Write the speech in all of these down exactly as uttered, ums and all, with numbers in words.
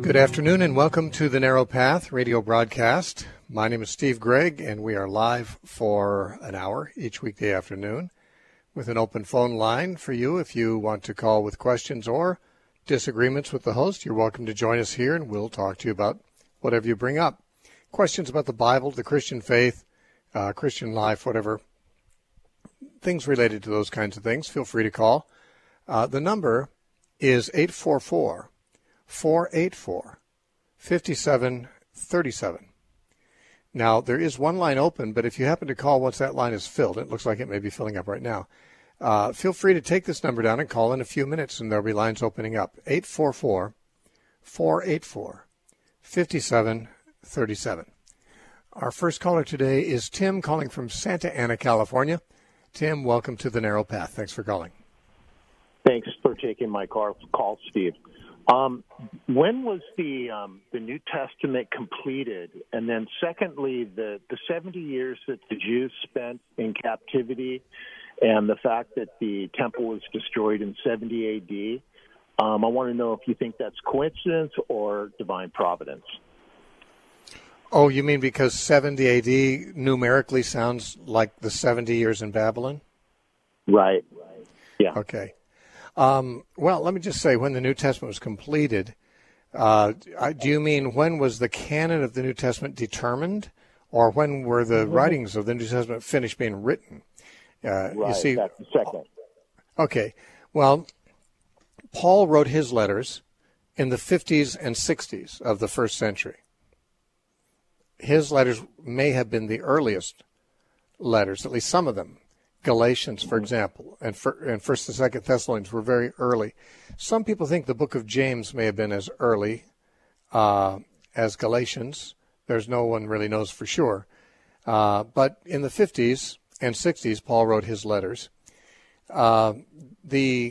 Good afternoon and welcome to the Narrow Path radio broadcast. My name is Steve Gregg and we are live for an hour each weekday afternoon with an open phone line for you. If you want to call with questions or disagreements with the host, you're welcome to join us here and we'll talk to you about whatever you bring up. Questions about the Bible, the Christian faith, uh, Christian life, whatever, things related to those kinds of things, feel free to call. Uh, the number is eight four four, four eight four, five seven three seven. Now, there is one line open, but if you happen to call once that line is filled, it looks like it may be filling up right now, uh, feel free to take this number down and call in a few minutes, and there'll be lines opening up. eight four four, four eight four, five seven three seven. Our first caller today is Tim calling from Santa Ana, California. Tim, welcome to the Narrow Path. Thanks for calling. Thanks for taking my call, call Steve. Um, when was the um, the New Testament completed? And then secondly, the, the seventy years that the Jews spent in captivity and the fact that the temple was destroyed in seventy A D, um, I want to know if you think that's coincidence or divine providence. Oh, you mean because seventy A D numerically sounds like the seventy years in Babylon? Right. Yeah. Okay. Um, well, let me just say, when the New Testament was completed, uh, do you mean when was the canon of the New Testament determined, or when were the mm-hmm. writings of the New Testament finished being written? Uh, right, you see, that's the second. Okay. Well, Paul wrote his letters in the fifties and sixties of the first century. His letters may have been the earliest letters, at least some of them. Galatians, for example, and, for, and First and Second Thessalonians were very early. Some people think the book of James may have been as early uh, as Galatians. There's no one really knows for sure. Uh, but in the fifties and sixties, Paul wrote his letters. Uh, the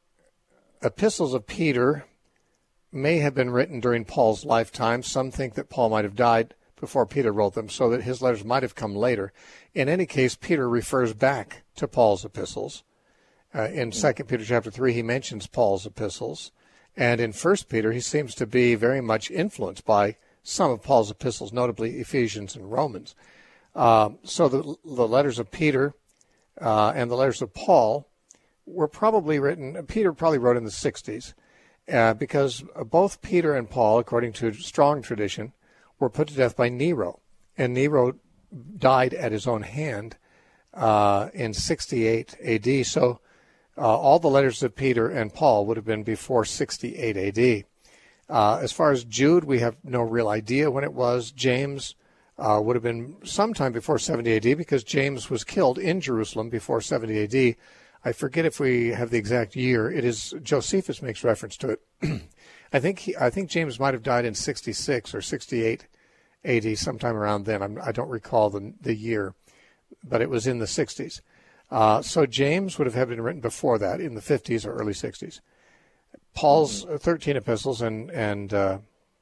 epistles of Peter may have been written during Paul's lifetime. Some think that Paul might have died before Peter wrote them, so that his letters might have come later. In any case, Peter refers back to Paul's epistles. Uh, in Second Peter chapter three, he mentions Paul's epistles. And in First Peter, he seems to be very much influenced by some of Paul's epistles, notably Ephesians and Romans. Uh, so the, the letters of Peter uh, and the letters of Paul were probably written, Peter probably wrote in the sixties, uh, because both Peter and Paul, according to strong tradition, were put to death by Nero. And Nero died at his own hand uh, in sixty-eight A D. So uh, all the letters of Peter and Paul would have been before sixty-eight A D. Uh, as far as Jude, we have no real idea when it was. James uh, would have been sometime before seventy A D because James was killed in Jerusalem before seventy A D. I forget if we have the exact year. It is, Josephus makes reference to it. I think he, I think James might have died in sixty-six or sixty-eight A D, sometime around then. I'm, I don't recall the the year, but it was in the sixties. Uh, so James would have been written before that, in the fifties or early sixties. Paul's thirteen epistles and and uh,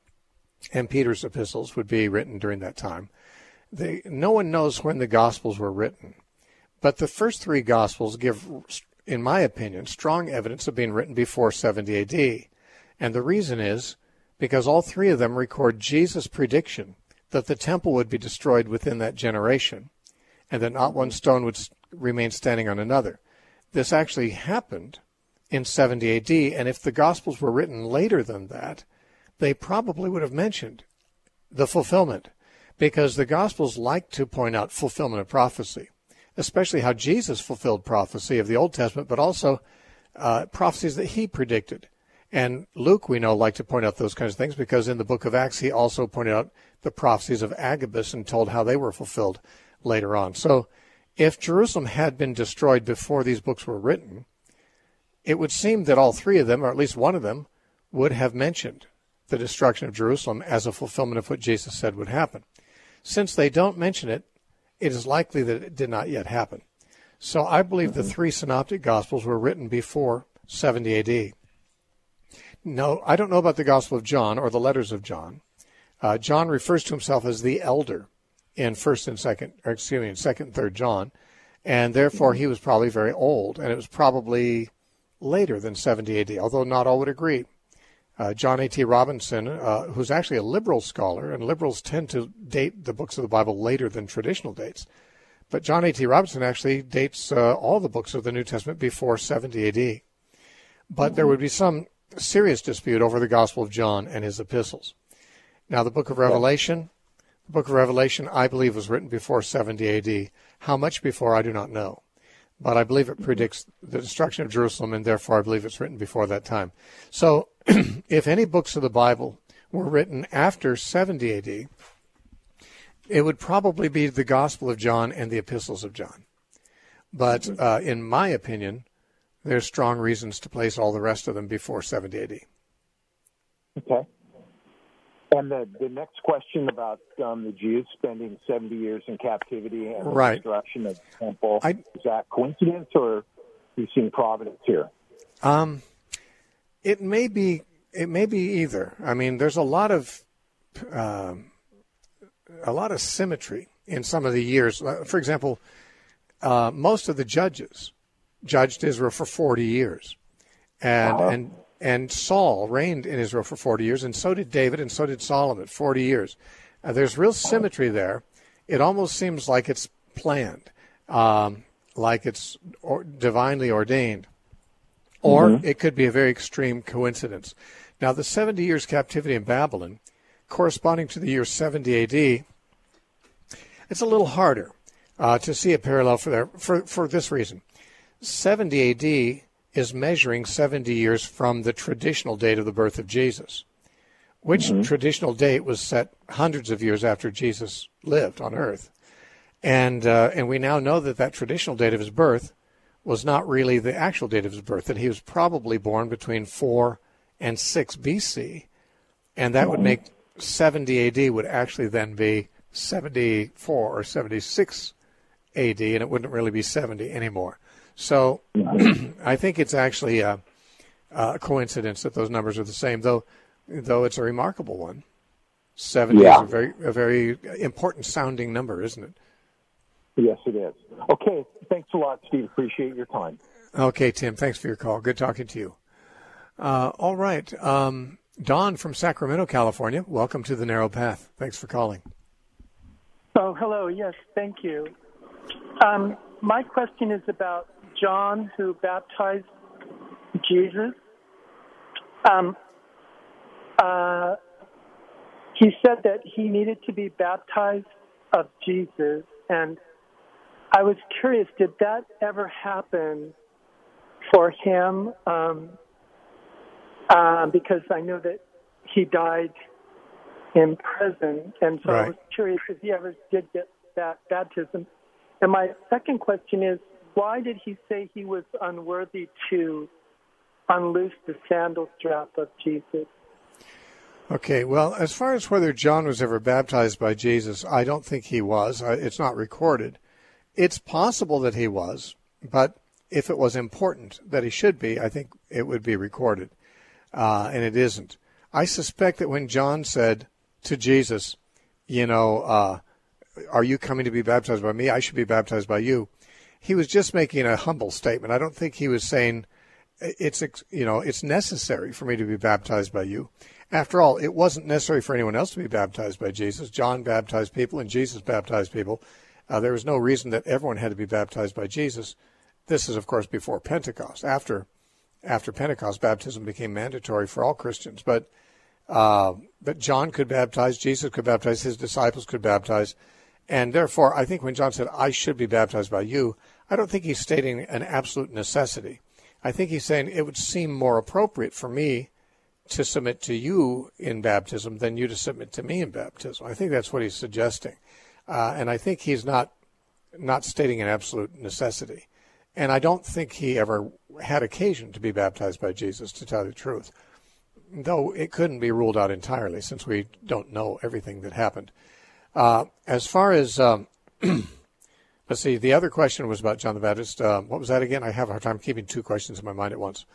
and Peter's epistles would be written during that time. They, no one knows when the Gospels were written, but the first three Gospels give, in my opinion, strong evidence of being written before seventy A D. And the reason is because all three of them record Jesus' prediction that the temple would be destroyed within that generation and that not one stone would remain standing on another. This actually happened in seventy A D, and if the Gospels were written later than that, they probably would have mentioned the fulfillment, because the Gospels like to point out fulfillment of prophecy, especially how Jesus fulfilled prophecy of the Old Testament, but also uh, prophecies that he predicted. And Luke, we know, liked to point out those kinds of things because in the book of Acts, he also pointed out the prophecies of Agabus and told how they were fulfilled later on. So if Jerusalem had been destroyed before these books were written, it would seem that all three of them, or at least one of them, would have mentioned the destruction of Jerusalem as a fulfillment of what Jesus said would happen. Since they don't mention it, it is likely that it did not yet happen. So I believe mm-hmm. the three synoptic Gospels were written before seventy A D. No, I don't know about the Gospel of John or the letters of John. Uh, John refers to himself as the elder in First and Second, or excuse me, in Second and Third John, and therefore he was probably very old, and it was probably later than seventy A D, although not all would agree. Uh, John A T Robinson, uh, who's actually a liberal scholar, and liberals tend to date the books of the Bible later than traditional dates. But John A T Robinson actually dates uh, all the books of the New Testament before seventy A D. But mm-hmm. there would be some serious dispute over the Gospel of John and his epistles. Now, the book of Revelation, the book of Revelation, I believe, was written before seventy A D. How much before, I do not know. But I believe it predicts the destruction of Jerusalem, and therefore I believe it's written before that time. So, if any books of the Bible were written after seventy A D, it would probably be the Gospel of John and the epistles of John. But uh, in my opinion, there's strong reasons to place all the rest of them before seventy A D. Okay. And the, the next question about um, the Jews spending seventy years in captivity and the right. destruction of the temple, I, is that coincidence or you seeing providence here? Um, it may be. It may be either. I mean, there's a lot of um, a lot of symmetry in some of the years. For example, uh, most of the judges judged Israel for forty years, and uh-huh. and. And Saul reigned in Israel for forty years, and so did David, and so did Solomon, forty years. Uh, there's real symmetry there. It almost seems like it's planned, um, like it's or, divinely ordained. Or mm-hmm. it could be a very extreme coincidence. Now, the seventy years captivity in Babylon, corresponding to the year seventy A D, it's a little harder uh, to see a parallel for, there, for, for this reason. seventy A D is measuring seventy years from the traditional date of the birth of Jesus, which mm-hmm. traditional date was set hundreds of years after Jesus lived on earth. And uh, and we now know that that traditional date of his birth was not really the actual date of his birth, that he was probably born between four and six B C, and that mm-hmm. would make seventy A D would actually then be seventy-four or seventy-six A D, and it wouldn't really be seventy anymore. So I think it's actually a, a coincidence that those numbers are the same, though though it's a remarkable one. seventy yeah. is a very a very important sounding number, isn't it? Yes, it is. Okay, thanks a lot, Steve. Appreciate your time. Okay, Tim, thanks for your call. Good talking to you. Uh, all right. Um, Don from Sacramento, California, welcome to The Narrow Path. Thanks for calling. Oh, hello. Yes, thank you. Um, my question is about John, who baptized Jesus. Um, uh, he said that he needed to be baptized of Jesus, and I was curious, did that ever happen for him? Um, uh, because I know that he died in prison, and so right. I was curious if he ever did get that baptism. And my second question is, why did he say he was unworthy to unloose the sandal strap of Jesus? Okay, well, as far as whether John was ever baptized by Jesus, I don't think he was. It's not recorded. It's possible that he was, but if it was important that he should be, I think it would be recorded, uh, and it isn't. I suspect that when John said to Jesus, you know, uh, are you coming to be baptized by me? I should be baptized by you. He was just making a humble statement. I don't think he was saying it's, you know, it's necessary for me to be baptized by you. After all, it wasn't necessary for anyone else to be baptized by Jesus. John baptized people and Jesus baptized people. Uh, there was no reason that everyone had to be baptized by Jesus. This is, of course, before Pentecost. After after Pentecost, baptism became mandatory for all Christians. But uh, but John could baptize, Jesus could baptize, his disciples could baptize. And therefore, I think when John said, I should be baptized by you, I don't think he's stating an absolute necessity. I think he's saying it would seem more appropriate for me to submit to you in baptism than you to submit to me in baptism. I think that's what he's suggesting. Uh, and I think he's not not stating an absolute necessity. And I don't think he ever had occasion to be baptized by Jesus, to tell you the truth. Though it couldn't be ruled out entirely, since we don't know everything that happened. Uh, as far as, um, let's see, the other question was about John the Baptist. Uh, what was that again? I have a hard time keeping two questions in my mind at once.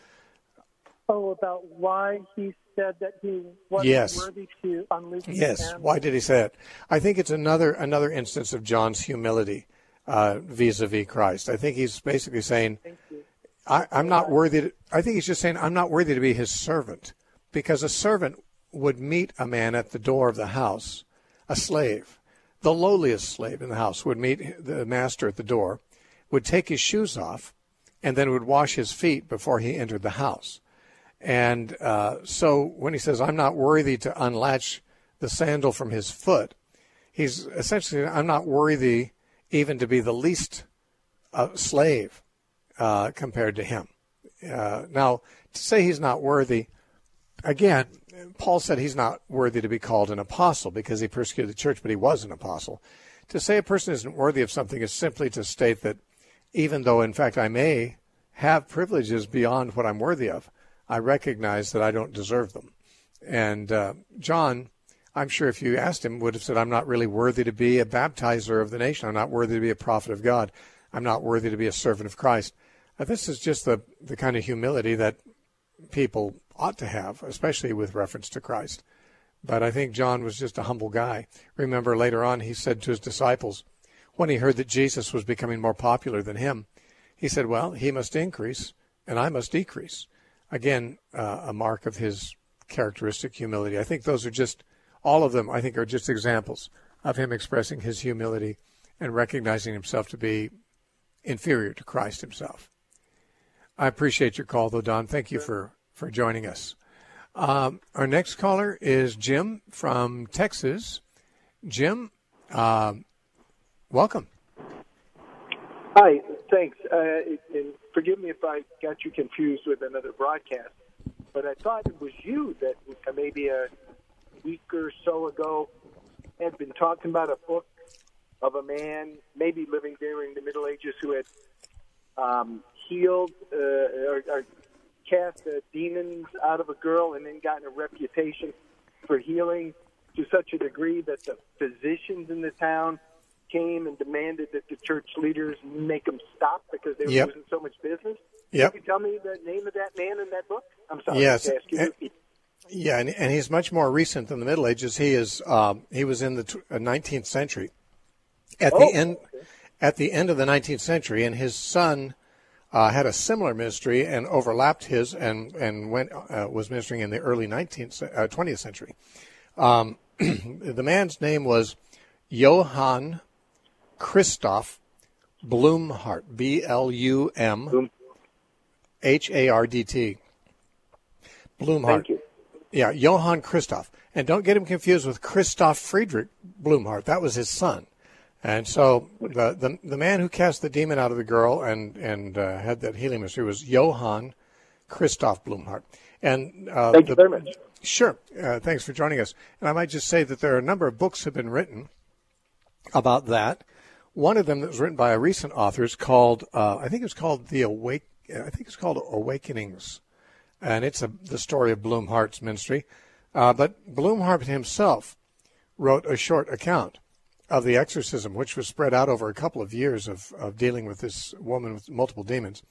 Oh, about why he said that he wasn't yes. worthy to unleash the Yes, sandal. Why did he say it? I think it's another another instance of John's humility uh, vis-a-vis Christ. I think he's basically saying, I, I'm not worthy to, I think he's just saying, I'm not worthy to be his servant. because a servant would meet a man at the door of the house, a slave, the lowliest slave in the house would meet the master at the door, would take his shoes off, and then would wash his feet before he entered the house. And uh, so when he says, I'm not worthy to unlatch the sandal from his foot, he's essentially, I'm not worthy even to be the least uh, slave uh, compared to him. Uh, now, to say he's not worthy, again, Paul said he's not worthy to be called an apostle because he persecuted the church, but he was an apostle. To say a person isn't worthy of something is simply to state that even though, in fact, I may have privileges beyond what I'm worthy of, I recognize that I don't deserve them. And uh, John, I'm sure if you asked him, would have said, I'm not really worthy to be a baptizer of the nation. I'm not worthy to be a prophet of God. I'm not worthy to be a servant of Christ. Uh, this is just the, the kind of humility that people ought to have, especially with reference to Christ. But I think John was just a humble guy. Remember, later on, he said to his disciples, when he heard that Jesus was becoming more popular than him, he said, well, he must increase and I must decrease. Again, uh, a mark of his characteristic humility. I think those are just, all of them, I think, are just examples of him expressing his humility and recognizing himself to be inferior to Christ himself. I appreciate your call, though, Don. Thank you for, for joining us. Um, our next caller is Jim from Texas. Jim, uh, welcome. Hi, thanks. Uh, and forgive me if I got you confused with another broadcast, but I thought it was you that maybe a week or so ago had been talking about a book of a man, maybe living during the Middle Ages, who had um, healed uh, or, or cast uh, demons out of a girl and then gotten a reputation for healing to such a degree that the physicians in the town came and demanded that the church leaders make them stop because they were yep. losing so much business. Yep. Can you tell me the name of that man in that book? I'm sorry. Yes. To ask you and, yeah, and, and he's much more recent than the Middle Ages. He is. Um, he was in the nineteenth century. At oh, the end, okay. at the end of the nineteenth century, and his son uh, had a similar ministry and overlapped his, and and went uh, was ministering in the early nineteenth, uh, twentieth century. Um, the man's name was Johann Christoph Blumhardt, B L U M H A R D T. Blumhardt. Thank you. Yeah, Johann Christoph. And don't get him confused with Christoph Friedrich Blumhardt. That was his son. And so the, the the man who cast the demon out of the girl and, and uh, had that healing ministry was Johann Christoph Blumhardt. And uh, Thank the, you very much. Sure. Uh, thanks for joining us. And I might just say that there are a number of books have been written about that. One of them that was written by a recent author is called, uh, I think it's called The Awake. I think it's called Awakenings, and it's a, the story of Blumhardt's ministry. Uh, but Blumhardt himself wrote a short account of the exorcism, which was spread out over a couple of years of, of dealing with this woman with multiple demons.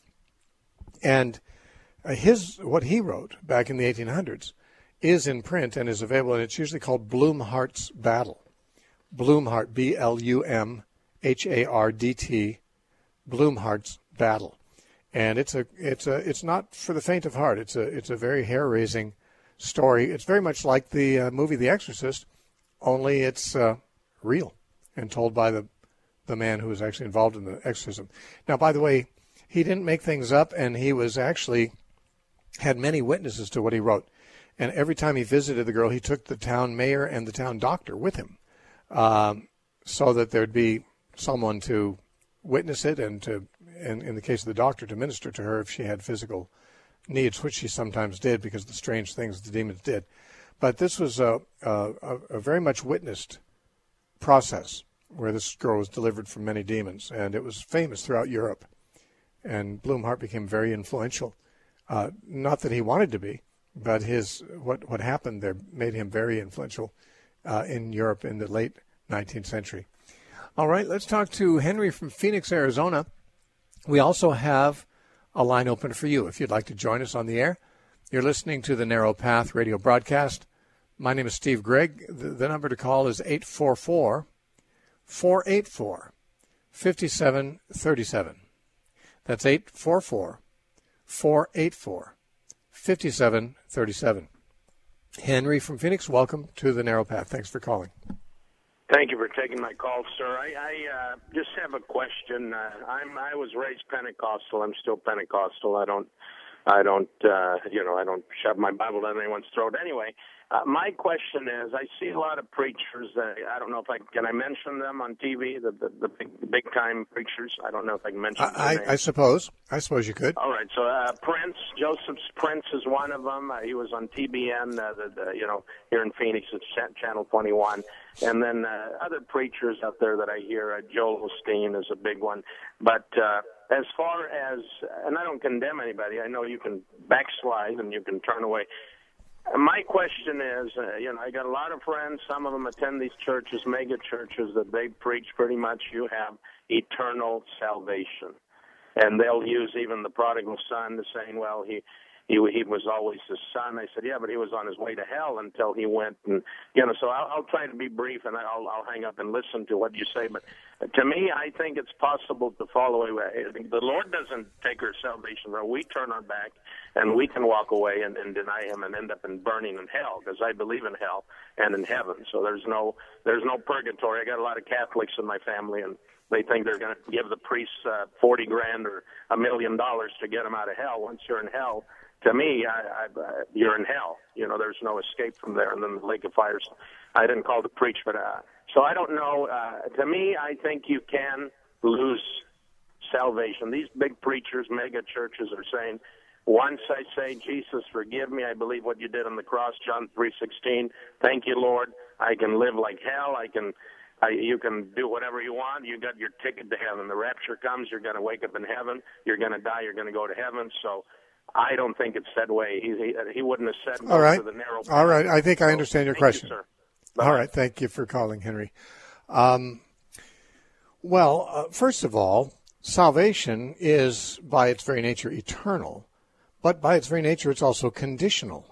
And uh, his what he wrote back in the eighteen hundreds is in print and is available, and it's usually called Blumhardt's Battle. Blumhardt, B L U M H A R D T, Blumhardt's Battle. And it's a it's a it's not for the faint of heart. It's a it's a very hair-raising story. It's very much like the uh, movie The Exorcist, only it's uh, real and told by the the man who was actually involved in the exorcism. Now, by the way, he didn't make things up, and he was actually had many witnesses to what he wrote. And every time he visited the girl, he took the town mayor and the town doctor with him, um, so that there'd be someone to witness it and to, in, in the case of the doctor, to minister to her if she had physical needs, which she sometimes did because of the strange things the demons did. But this was a, a, a very much witnessed process where this girl was delivered from many demons, and it was famous throughout Europe. And Blumhardt became very influential. Uh, not that he wanted to be, but his what what happened there made him very influential uh, in Europe in the late nineteenth century. All right, let's talk to Henry from Phoenix, Arizona. We also have a line open for you if you'd like to join us on the air. You're listening to the Narrow Path radio broadcast. My name is Steve Gregg. The, the number to call is eight four four, four eight four, five seven three seven. That's eight four four, four eight four, five seven three seven. Henry from Phoenix, welcome to the Narrow Path. Thanks for calling. Thank you for taking my call, sir. I, I uh, just have a question. Uh, I'm I was raised Pentecostal. I'm still Pentecostal. I don't I don't uh, you know I don't shove my Bible down anyone's throat. Anyway, uh, my question is: I see a lot of preachers. Uh, I don't know if I can I mention them on T V. The the, the big big time preachers. I don't know if I can mention. I, I, I suppose. I suppose you could. All right. So uh, Prince, Joseph Prince is one of them. Uh, he was on T B N. Uh, the, the, you know, here in Phoenix, it's Channel twenty-one. And then uh, other preachers out there that I hear, uh, Joel Osteen is a big one. But uh, as far as, and I don't condemn anybody, I know you can backslide and you can turn away. My question is, uh, you know, I got a lot of friends. Some of them attend these churches, mega churches, that they preach pretty much you have eternal salvation. And they'll use even the prodigal son to saying, well, he... He, he was always the son. I said, yeah, but he was on his way to hell until he went. And, you know, so I'll, I'll try to be brief, and I'll, I'll hang up and listen to what you say. But to me, I think it's possible to fall away. The Lord doesn't take our salvation. We turn our back, and we can walk away and, and deny him and end up in burning in hell, because I believe in hell and in heaven. So there's no there's no purgatory. I got a lot of Catholics in my family, and they think they're going to give the priests uh, forty grand or a million dollars to get them out of hell. Once you're in hell, to me, I, I, uh, you're in hell. You know, there's no escape from there, and then the lake of fire. I didn't call to preach, but uh, so I don't know. Uh, to me, I think you can lose salvation. These big preachers, mega churches are saying, once I say, Jesus, forgive me, I believe what you did on the cross, John three sixteen. Thank you, Lord. I can live like hell. I can. I, you can do whatever you want. You got your ticket to heaven. The rapture comes. You're going to wake up in heaven. You're going to die. You're going to go to heaven. So I don't think it's that way. He he, he wouldn't have said all right. to the narrow path. All right. I think I understand your Thank question. You, sir. All right. Thank you for calling, Henry. Um, well, uh, first of all, salvation is by its very nature eternal, but by its very nature it's also conditional.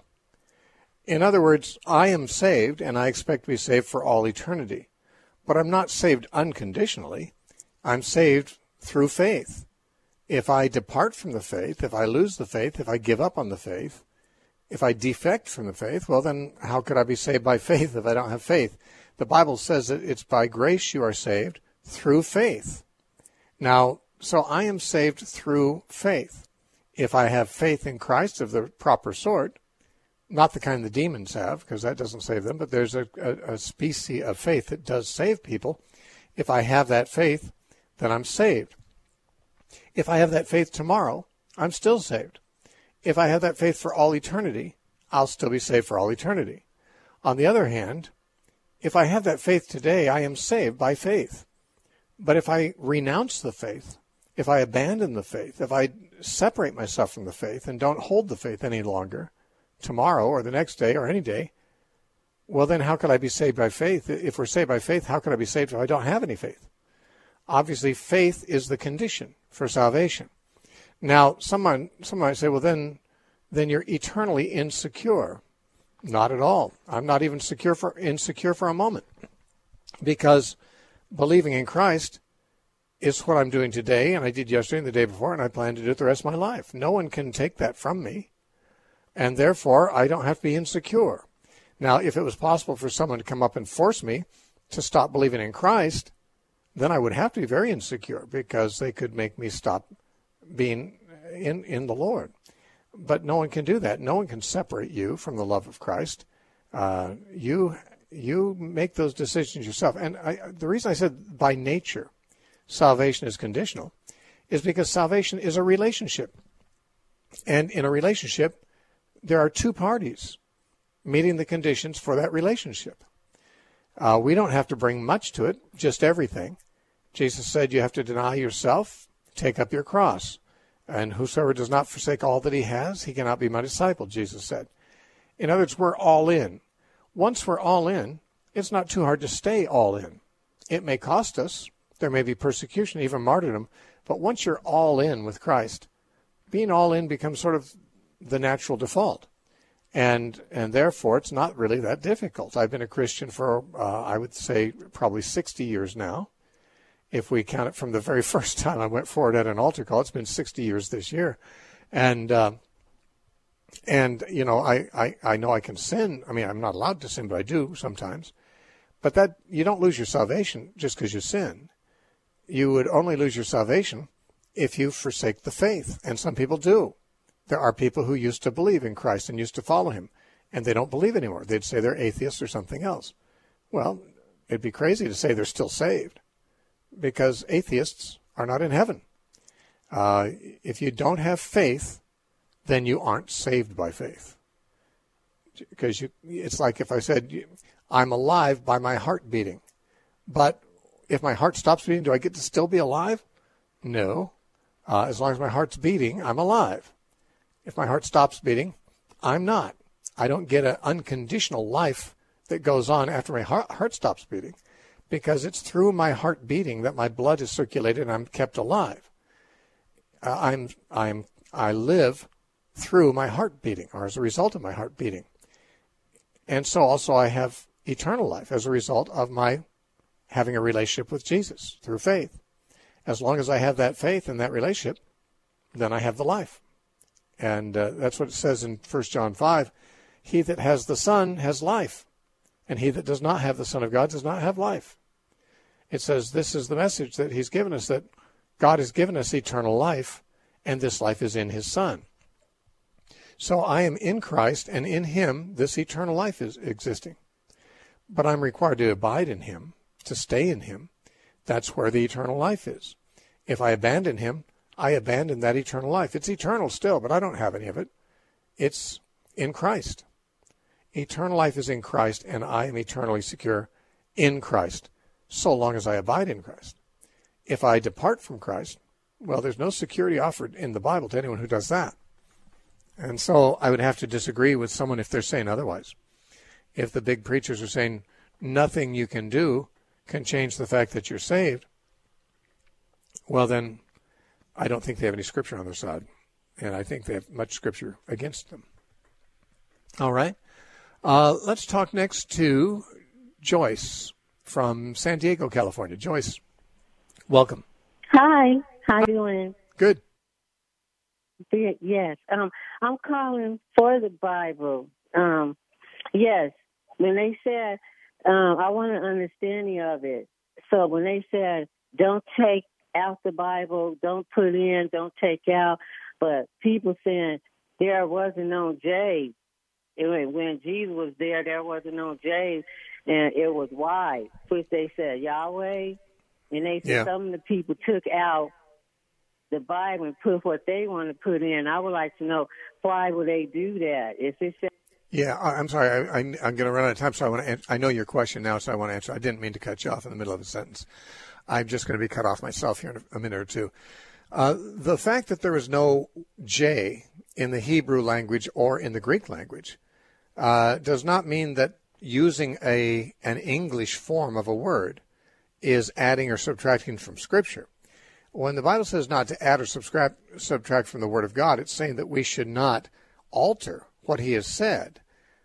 In other words, I am saved, and I expect to be saved for all eternity. But I'm not saved unconditionally. I'm saved through faith. If I depart from the faith, if I lose the faith, if I give up on the faith, if I defect from the faith, well, then how could I be saved by faith if I don't have faith? The Bible says that it's by grace you are saved through faith. Now, so I am saved through faith. If I have faith in Christ of the proper sort, not the kind the demons have, because that doesn't save them, but there's a, a, a species of faith that does save people. If I have that faith, then I'm saved. If I have that faith tomorrow, I'm still saved. If I have that faith for all eternity, I'll still be saved for all eternity. On the other hand, if I have that faith today, I am saved by faith. But if I renounce the faith, if I abandon the faith, if I separate myself from the faith and don't hold the faith any longer, tomorrow or the next day or any day, well, then how could I be saved by faith? If we're saved by faith, how could I be saved if I don't have any faith? Obviously, faith is the condition for salvation. Now, someone, someone might say, well, then, then you're eternally insecure. Not at all. I'm not even secure for, insecure for a moment, because believing in Christ is what I'm doing today, and I did yesterday and the day before, and I plan to do it the rest of my life. No one can take that from me. And therefore, I don't have to be insecure. Now, if it was possible for someone to come up and force me to stop believing in Christ, then I would have to be very insecure, because they could make me stop being in, in the Lord. But no one can do that. No one can separate you from the love of Christ. Uh, you you make those decisions yourself. And I, the reason I said by nature salvation is conditional is because salvation is a relationship. And in a relationship, there are two parties meeting the conditions for that relationship. Uh, we don't have to bring much to it, just everything. Jesus said you have to deny yourself, take up your cross. And whosoever does not forsake all that he has, he cannot be my disciple, Jesus said. In other words, we're all in. Once we're all in, it's not too hard to stay all in. It may cost us. There may be persecution, even martyrdom. But once you're all in with Christ, being all in becomes sort of the natural default. And and therefore, it's not really that difficult. I've been a Christian for, uh, I would say, probably sixty years now. If we count it from the very first time I went forward at an altar call, it's been sixty years this year. And uh, And, you know, I, I, I know I can sin. I mean, I'm not allowed to sin, but I do sometimes. But that you don't lose your salvation just because you sin. You would only lose your salvation if you forsake the faith. And some people do. There are people who used to believe in Christ and used to follow him, and they don't believe anymore. They'd say they're atheists or something else. Well, it'd be crazy to say they're still saved, because atheists are not in heaven. Uh, if you don't have faith, then you aren't saved by faith. Because you, it's like if I said, I'm alive by my heart beating. But if my heart stops beating, do I get to still be alive? No. Uh, as long as my heart's beating, I'm alive. If my heart stops beating, I'm not. I don't get an unconditional life that goes on after my heart, heart stops beating, because it's through my heart beating that my blood is circulated and I'm kept alive. Uh, I'm, I'm, I live through my heart beating, or as a result of my heart beating. And so also I have eternal life as a result of my having a relationship with Jesus through faith. As long as I have that faith and that relationship, then I have the life. And uh, that's what it says in First John five. He that has the Son has life, and he that does not have the Son of God does not have life. It says this is the message that he's given us, that God has given us eternal life, and this life is in his Son. So I am in Christ, and in him this eternal life is existing. But I'm required to abide in him, to stay in him. That's where the eternal life is. If I abandon him, I abandon that eternal life. It's eternal still, but I don't have any of it. It's in Christ. Eternal life is in Christ, and I am eternally secure in Christ, so long as I abide in Christ. If I depart from Christ, well, there's no security offered in the Bible to anyone who does that. And so I would have to disagree with someone if they're saying otherwise. If the big preachers are saying nothing you can do can change the fact that you're saved, well, then I don't think they have any scripture on their side, and I think they have much scripture against them. All right. Uh, let's talk next to Joyce from San Diego, California. Joyce, welcome. Hi. How you doing? Good. Yes. Um, I'm calling for the Bible. Um, yes. When they said, um, I want an understanding of it. So when they said, don't take out the Bible, don't put in, don't take out, but people saying there wasn't no J. When Jesus was there, there wasn't no J, and it was Y, which they said Yahweh, and they said yeah. some of the people took out the Bible and put what they want to put in. I would like to know, why would they do that? Is it? Yeah, I'm sorry. I, I, I'm going to run out of time, so I want to. Answer. I know your question now, so I want to answer. I didn't mean to cut you off in the middle of a sentence. I'm just going to be cut off myself here in a minute or two. Uh, the fact that there is no J in the Hebrew language or in the Greek language uh, does not mean that using a an English form of a word is adding or subtracting from Scripture. When the Bible says not to add or subtract, subtract from the Word of God, it's saying that we should not alter what he has said.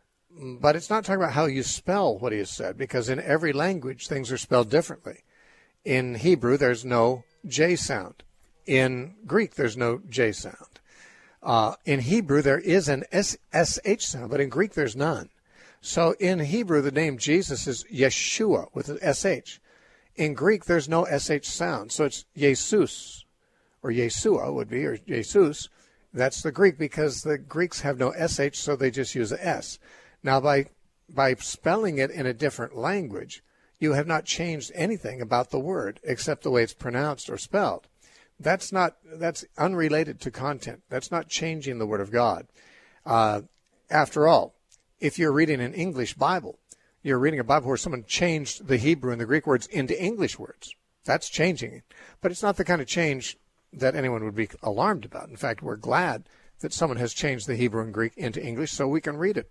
But it's not talking about how you spell what he has said, because in every language things are spelled differently. In Hebrew, there's no J sound. In Greek, there's no J sound. Uh, in Hebrew, there is an S H sound, but in Greek, there's none. So in Hebrew, the name Jesus is Yeshua with an S H. In Greek, there's no S H sound, so it's Jesus, or Yeshua would be, or Jesus. That's the Greek, because the Greeks have no S H, so they just use a S. Now, by by spelling it in a different language, you have not changed anything about the word except the way it's pronounced or spelled. That's not that's unrelated to content. That's not changing the Word of God. Uh, after all, if you're reading an English Bible, you're reading a Bible where someone changed the Hebrew and the Greek words into English words. That's changing it. But it's not the kind of change that anyone would be alarmed about. In fact, we're glad that someone has changed the Hebrew and Greek into English so we can read it.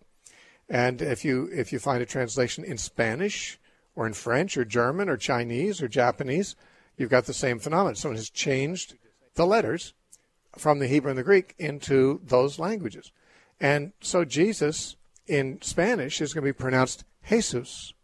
And if you if you find a translation in Spanish or in French or German or Chinese or Japanese, you've got the same phenomenon. Someone has changed the letters from the Hebrew and the Greek into those languages. And so Jesus in Spanish is going to be pronounced Jesus.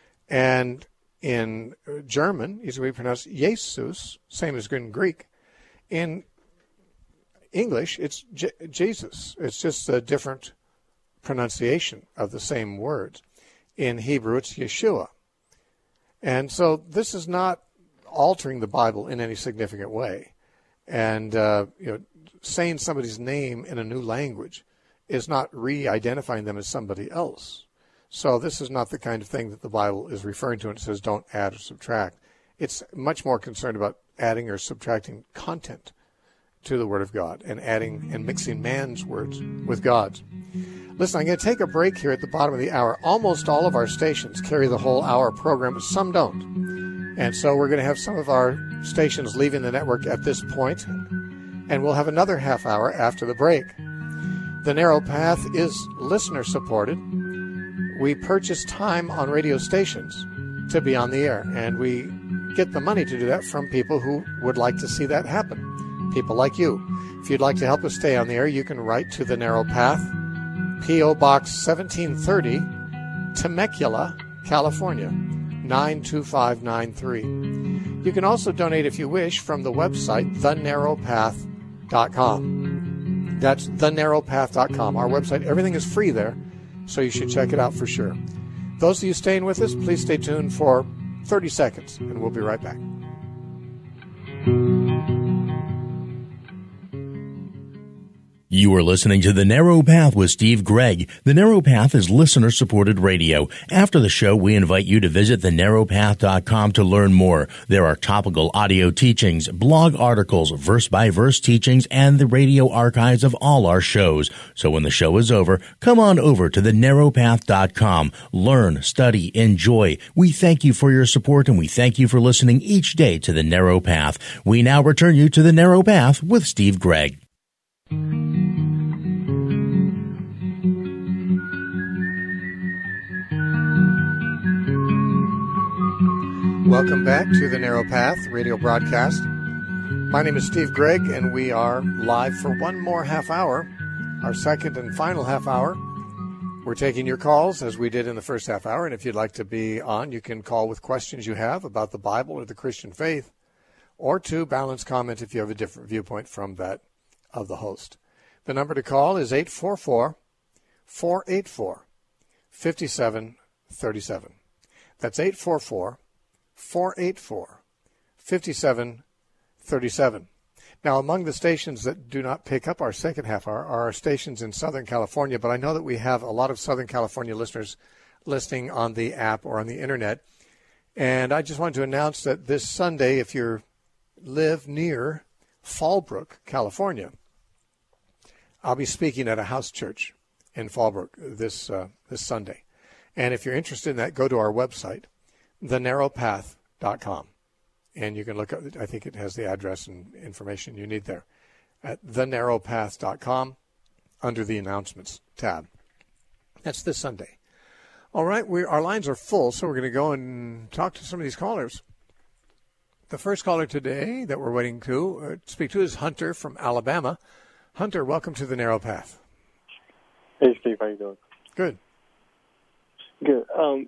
And in German, he's going to be pronounced Jesus, same as in Greek. In English, it's J- Jesus. It's just a different pronunciation of the same words. In Hebrew, it's Yeshua. And so this is not altering the Bible in any significant way. And uh, you know, saying somebody's name in a new language is not re-identifying them as somebody else. So this is not the kind of thing that the Bible is referring to when it says don't add or subtract. It's much more concerned about adding or subtracting content to the Word of God and adding and mixing man's words with God's. Listen, I'm going to take a break here at the bottom of the hour. Almost all of our stations carry the whole hour program, but some don't. And so we're going to have some of our stations leaving the network at this point, and we'll have another half hour after the break. The Narrow Path is listener-supported. We purchase time on radio stations to be on the air, and we get the money to do that from people who would like to see that happen, people like you. If you'd like to help us stay on the air, you can write to The Narrow Path, P O. Box seventeen thirty, Temecula, California, nine two five nine three. You can also donate if you wish from the website the narrow path dot com. That's the narrow path dot com. Our website, everything is free there, so you should check it out for sure. Those of you staying with us, please stay tuned for thirty seconds, and we'll be right back. You are listening to The Narrow Path with Steve Gregg. The Narrow Path is listener-supported radio. After the show, we invite you to visit the narrow path dot com to learn more. There are topical audio teachings, blog articles, verse-by-verse teachings, and the radio archives of all our shows. So when the show is over, come on over to the narrow path dot com. Learn, study, enjoy. We thank you for your support, and we thank you for listening each day to The Narrow Path. We now return you to The Narrow Path with Steve Gregg. Welcome back to the Narrow Path radio broadcast. My name is Steve Gregg, and we are live for one more half hour, our second and final half hour. We're taking your calls as we did in the first half hour, and if you'd like to be on, you can call with questions you have about the Bible or the Christian faith, or to balance comment if you have a different viewpoint from that of the host. The number to call is eight four four, four eight four, five seven three seven. That's eight four four, four eight four, five seven three seven. Now, among the stations that do not pick up our second half hour are our stations in Southern California, but I know that we have a lot of Southern California listeners listening on the app or on the Internet. And I just wanted to announce that this Sunday, if you live near Fallbrook, California, I'll be speaking at a house church in Fallbrook this uh, this Sunday. And if you're interested in that, go to our website, the narrow path dot com. And you can look up, I think it has the address and information you need there, at the narrow path dot com under the announcements tab. That's this Sunday. All right, we, our lines are full, so we're going to go and talk to some of these callers. The first caller today that we're waiting to uh, speak to is Hunter from Alabama. Hunter, welcome to the Narrow Path. Hey, Steve, how you doing? Good. Good. Um,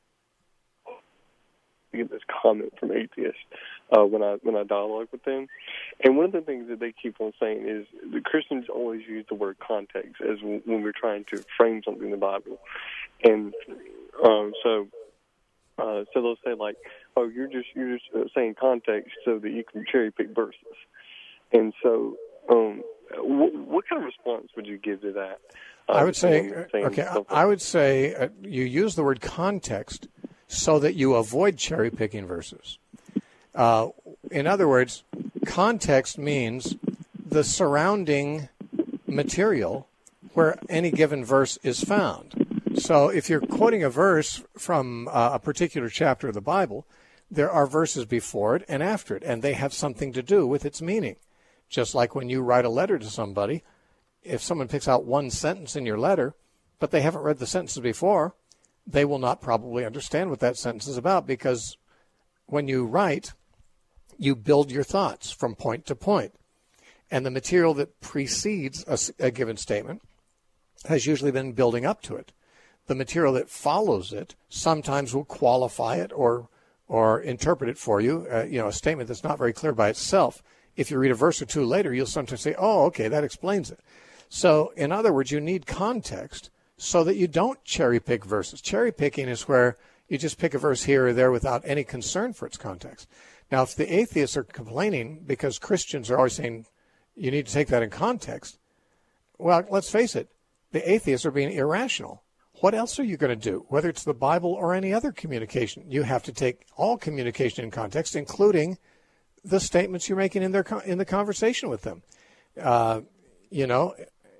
I get this comment from atheists uh, when I when I dialogue with them, and one of the things that they keep on saying is the Christians always use the word context as w- when we're trying to frame something in the Bible, and um, so uh, so they'll say like, oh, you're just you're just uh, saying context so that you can cherry pick verses, and so. Um, What, what kind of response would you give to that? Uh, I would say, okay, I would say uh, you use the word context so that you avoid cherry-picking verses. Uh, in other words, context means the surrounding material where any given verse is found. So if you're quoting a verse from uh, a particular chapter of the Bible, there are verses before it and after it, and they have something to do with its meaning. Just like when you write a letter to somebody, if someone picks out one sentence in your letter, but they haven't read the sentences before, they will not probably understand what that sentence is about, because when you write, you build your thoughts from point to point. And the material that precedes a, a given statement has usually been building up to it. The material that follows it sometimes will qualify it or or interpret it for you. Uh, you know, a statement that's not very clear by itself if you read a verse or two later, you'll sometimes say, oh, okay, that explains it. So, in other words, you need context so that you don't cherry-pick verses. Cherry-picking is where you just pick a verse here or there without any concern for its context. Now, if the atheists are complaining because Christians are always saying you need to take that in context, well, let's face it, the atheists are being irrational. What else are you going to do? Whether it's the Bible or any other communication, you have to take all communication in context, including the statements you're making in their in the conversation with them. Uh, you know,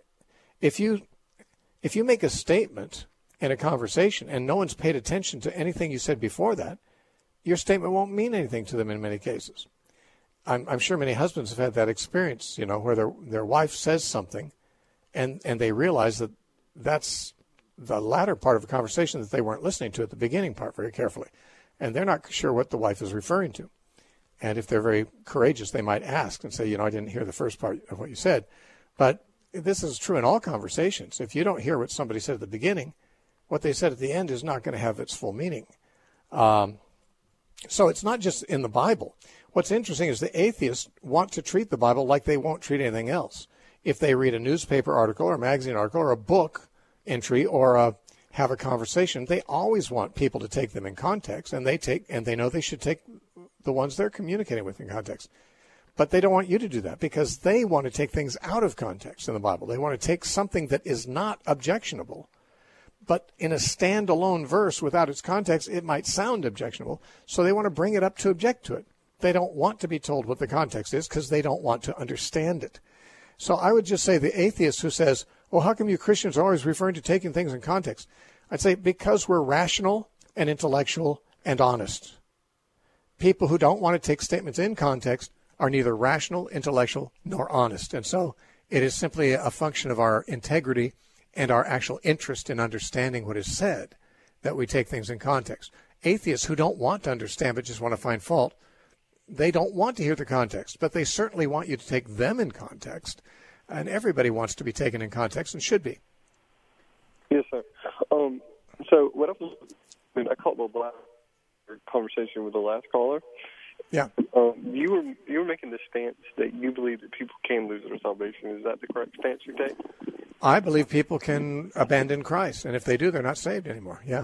if you if you make a statement in a conversation and no one's paid attention to anything you said before that, your statement won't mean anything to them in many cases. I'm, I'm sure many husbands have had that experience, you know, where their their wife says something, and and they realize that that's the latter part of a conversation that they weren't listening to at the beginning part very carefully, and they're not sure what the wife is referring to. And if they're very courageous, they might ask and say, you know, I didn't hear the first part of what you said. But this is true in all conversations. If you don't hear what somebody said at the beginning, what they said at the end is not going to have its full meaning. Um, so it's not just in the Bible. What's interesting is the atheists want to treat the Bible like they won't treat anything else. If they read a newspaper article or a magazine article or a book entry or a, have a conversation, they always want people to take them in context, and they take and they know they should take the ones they're communicating with in context. But they don't want you to do that because they want to take things out of context in the Bible. They want to take something that is not objectionable, but in a standalone verse without its context, it might sound objectionable. So they want to bring it up to object to it. They don't want to be told what the context is because they don't want to understand it. So I would just say the atheist who says, well, how come you Christians are always referring to taking things in context? I'd say because we're rational and intellectual and honest. People who don't want to take statements in context are neither rational, intellectual, nor honest. And so it is simply a function of our integrity and our actual interest in understanding what is said that we take things in context. Atheists who don't want to understand but just want to find fault, they don't want to hear the context, but they certainly want you to take them in context. And everybody wants to be taken in context and should be. Yes, sir. Um, so what I was, I mean, I caught the last conversation with the last caller. Yeah. Um, you were you were making the stance that you believe that people can lose their salvation. Is that the correct stance you take? I believe people can abandon Christ, and if they do, they're not saved anymore. Yeah.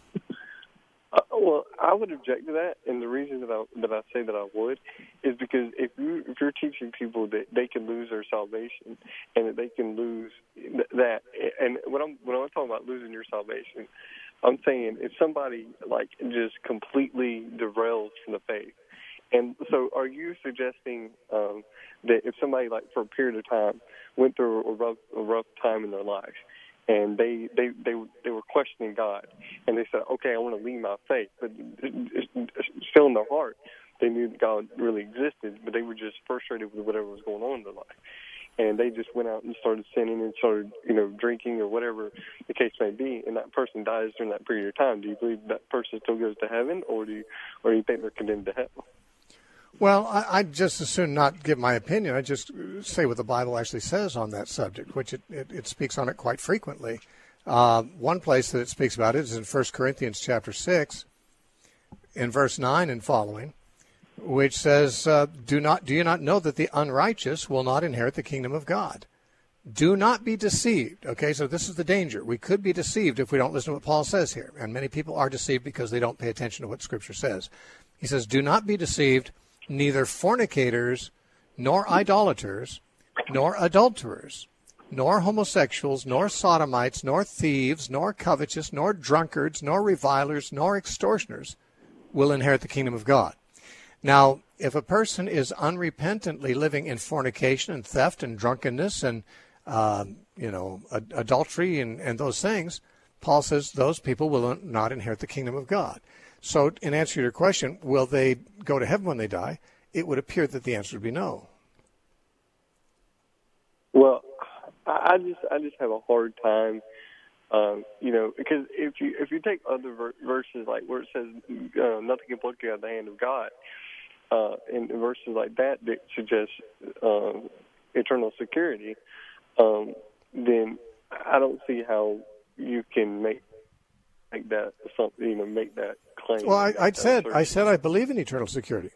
Uh, well, I would object to that, and the reason that I that I say that I would is because if you if you're teaching people that they can lose their salvation and that they can lose th- that, and when I'm when I'm talking about losing your salvation, I'm saying if somebody like just completely derails from the faith. And so are you suggesting um, that if somebody, like, for a period of time went through a rough, a rough time in their life and they, they, they, they were questioning God and they said, okay, I want to leave my faith, but still in their heart they knew that God really existed, but they were just frustrated with whatever was going on in their life. And they just went out and started sinning and started, you know, drinking or whatever the case may be, and that person dies during that period of time. Do you believe that person still goes to heaven, or do you, or do you think they're condemned to hell? Well, I, I'd just as soon not give my opinion. I just say what the Bible actually says on that subject, which it, it, it speaks on it quite frequently. Uh, one place that it speaks about it is in First Corinthians chapter six, in verse nine and following, which says, uh, "Do not do you not know that the unrighteous will not inherit the kingdom of God? Do not be deceived." Okay, so this is the danger. We could be deceived if we don't listen to what Paul says here, and many people are deceived because they don't pay attention to what Scripture says. He says, "Do not be deceived. Neither fornicators, nor idolaters, nor adulterers, nor homosexuals, nor sodomites, nor thieves, nor covetous, nor drunkards, nor revilers, nor extortioners will inherit the kingdom of God." Now, if a person is unrepentantly living in fornication and theft and drunkenness and, uh, you know, ad- adultery and, and those things, Paul says those people will not inherit the kingdom of God. So in answer to your question, will they go to heaven when they die? It would appear that the answer would be no. Well, I just I just have a hard time, um, you know, because if you if you take other ver- verses like where it says uh, nothing can pluck you out of the hand of God, uh, and verses like that that suggest uh, eternal security, um, then I don't see how you can make make that something, you know, make that claim. Well, I, I said I said I believe in eternal security.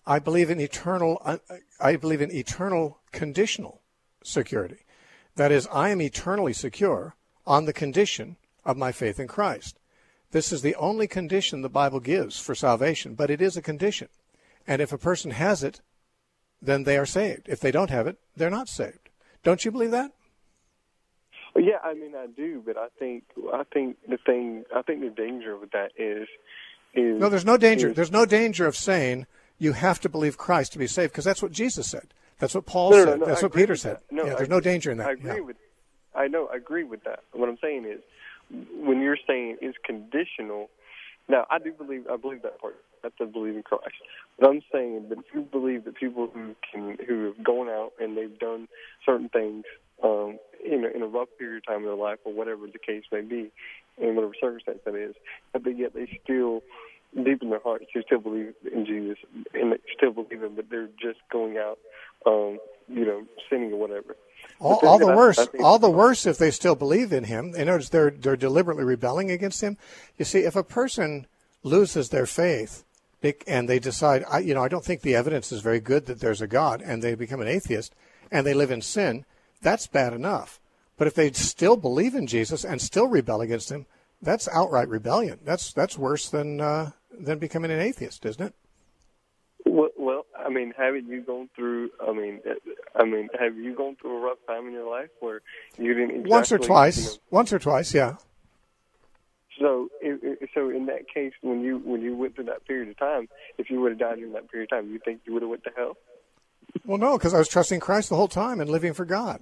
I believe in eternal. Uh, I believe in eternal conditional security. That is, I am eternally secure on the condition of my faith in Christ. This is the only condition the Bible gives for salvation, but it is a condition. And if a person has it, then they are saved. If they don't have it, they're not saved. Don't you believe that? Well, yeah, I mean, I do, but I think I think the thing, I think the danger with that is, is no, there's no danger. Is, there's no danger of saying you have to believe Christ to be saved, because that's what Jesus said. That's what Paul no, said. No, no, that's I what Peter said. No, yeah, there's I, no danger in that. I agree yeah. with. I know, I agree with that. What I'm saying is, when you're saying it's conditional, now I do believe, I believe that part. I have to believe in Christ. But I'm saying that if you believe that people who can, who have gone out and they've done certain things, um, in a, in a rough period of time in their life, or whatever the case may be, in whatever circumstance that is, but yet they still, deep in their hearts, they still believe in Jesus, and they still believe him, but they're just going out, um, you know, sinning or whatever. All, all the worse, all the worse if they still believe in him. In other words, they're they're deliberately rebelling against him. You see, if a person loses their faith and they decide, I, you know, I don't think the evidence is very good that there's a God, and they become an atheist and they live in sin, that's bad enough. But if they still believe in Jesus and still rebel against him, that's outright rebellion. That's that's worse than uh, than becoming an atheist, isn't it? Well, well, I mean, haven't you gone through? I mean, I mean, have you gone through a rough time in your life where you didn't exactly, once or twice? You know, once or twice, yeah. So, so in that case, when you when you went through that period of time, if you would have died during that period of time, you think you would have went to hell? Well, no, because I was trusting Christ the whole time and living for God.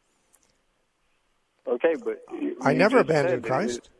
Okay, but you, I you never just abandoned said Christ. It,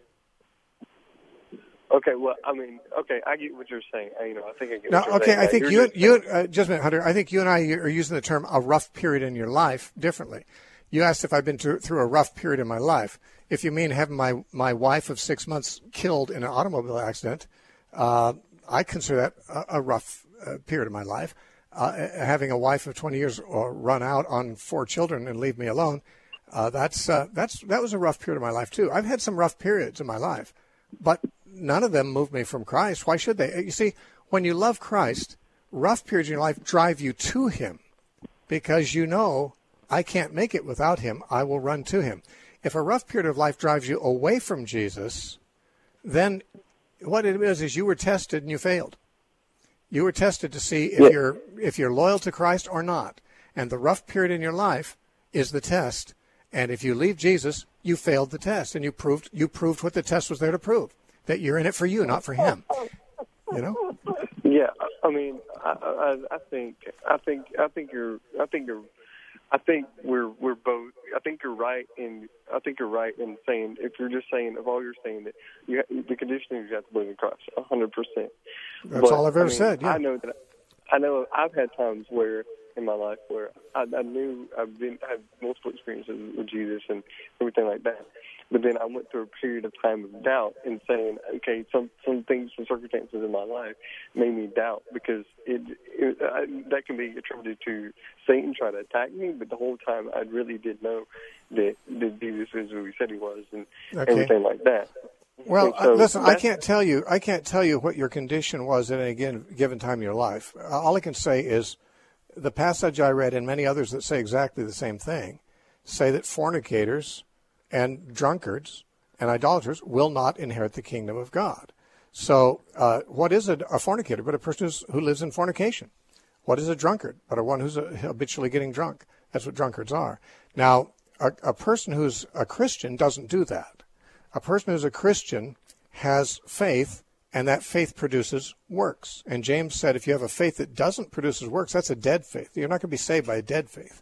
Okay, well, I mean, okay, I get what you're saying. I, you know, I think I get now, what you're okay, saying. I think You're you, just, you, uh, just a minute, Hunter. I think you and I are using the term "a rough period in your life" differently. You asked if I've been through, through a rough period in my life. If you mean having my my wife of six months killed in an automobile accident, uh, I consider that a, a rough uh, period of my life. Uh, having a wife of twenty years or run out on four children and leave me alone, uh, that's uh, that's that was a rough period of my life too. I've had some rough periods in my life, but none of them moved me from Christ. Why should they? You see, when you love Christ, rough periods in your life drive you to him because you know, I can't make it without him. I will run to him. If a rough period of life drives you away from Jesus, then what it is is you were tested and you failed. You were tested to see if yeah. you're if you're loyal to Christ or not. And the rough period in your life is the test. And if you leave Jesus, you failed the test, and you proved you proved what the test was there to prove. That you're in it for you, not for him. You know? Yeah, I mean, I, I, I think, I think, I think you're, I think you're, I think we're, we're both. I think you're right in, I think you're right in saying if you're just saying, if all you're saying that you, the condition is you have to believe in Christ, a hundred percent. That's but, all I've ever I mean, said. Yeah. I know that. I know I've had times where in my life where I, I knew I've been had multiple experiences with Jesus and everything like that. But then I went through a period of time of doubt and saying, okay, some some things, some circumstances in my life made me doubt because it, it I, that can be attributed to Satan trying to attack me. But the whole time I really did know that, that Jesus is who he said he was and okay. everything like that. Well, so uh, listen, I can't tell you. I can't tell you what your condition was at any given, given time in your life. Uh, all I can say is the passage I read and many others that say exactly the same thing say that fornicators and drunkards and idolaters will not inherit the kingdom of God. So uh, what is a, a fornicator but a person who's, who lives in fornication? What is a drunkard but a one who's a, habitually getting drunk? That's what drunkards are. Now, a, a person who's a Christian doesn't do that. A person who's a Christian has faith, and that faith produces works. And James said if you have a faith that doesn't produce works, that's a dead faith. You're not going to be saved by a dead faith.